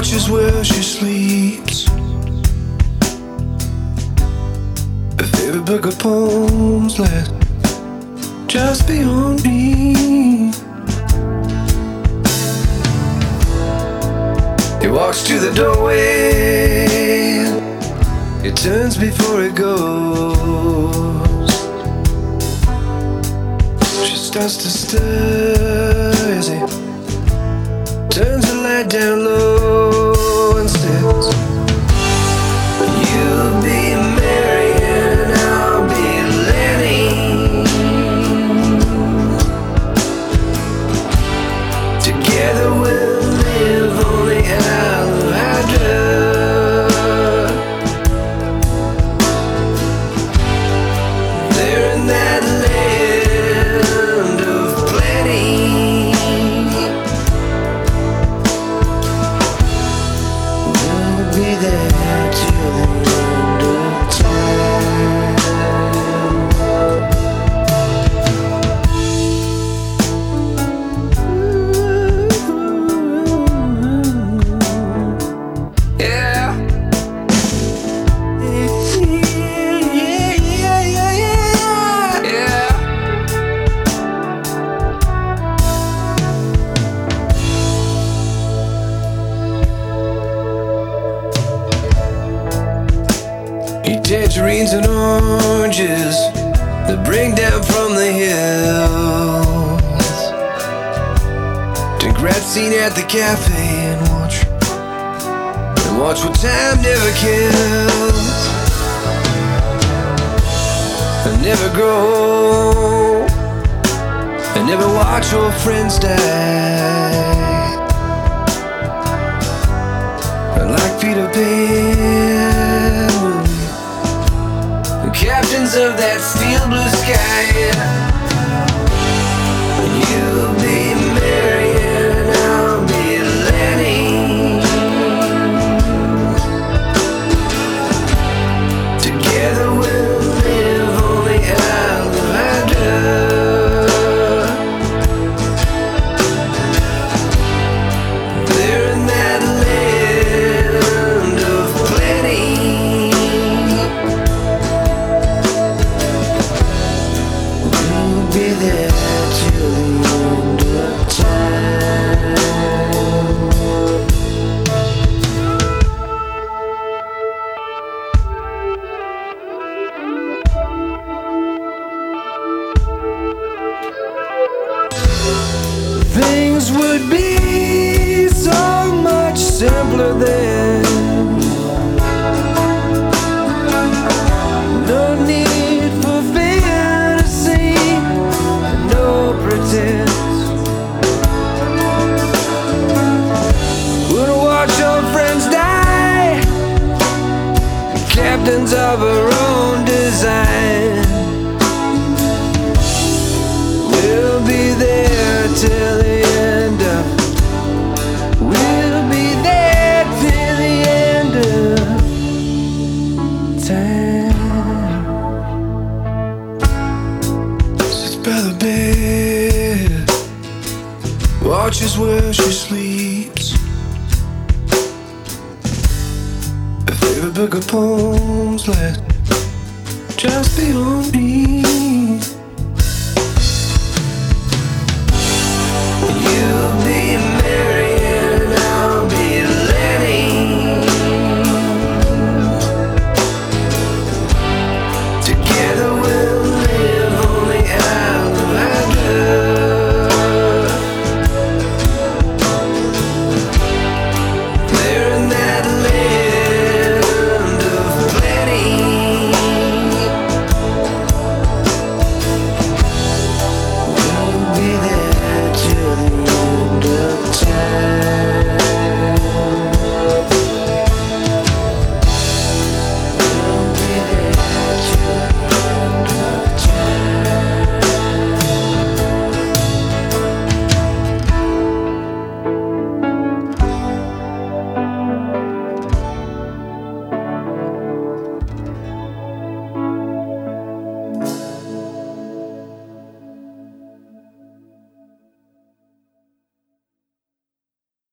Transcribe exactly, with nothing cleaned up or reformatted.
watches where she sleeps. Her favorite book of poems let just beyond me. He walks to the doorway, it turns before it goes. She starts to stir as he turns the light down low and says, "You'll be Mary and I'll be Lenny. Together we'll live on the Isle of Hydra. There in that land of plenty. We'll be there till the end of time." Yeah. Yeah. Eat tangerines and oranges that bring down from the hills. Drink Racine at the cafe and watch and watch what time never kills. And never grow and never watch your friends die. And like Peter Pan, the captains of that steel blue sky. You'll be Mary and I'll be Lenny. Together we'll live on the Isle of Hydra. There in that land of plenty. We'll be there till the end of time. Things would be so much simpler then. No need for fantasy, no pretense. We'll watch our friends die, captains of our own design. We'll be there till the end of. We'll be there till the end of time. Sits by the bed, watches where she sleeps. Her favorite book of poems let just beyond me.